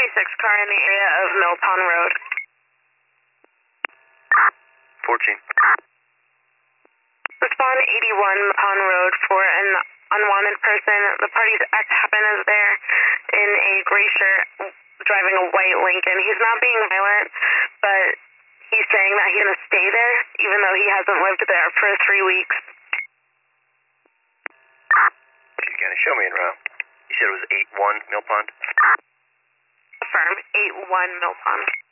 car in the area of Mill Pond Road. 14. Respond 81 Mill Pond Road for an unwanted person. The party's ex-husband is there in a gray shirt driving a white Lincoln. He's not being violent, but he's saying that he's going to stay there even though he hasn't lived there for 3 weeks. Can you show me in route? You said it was 81 Mill Pond? Affirm, 81 Mill Pond.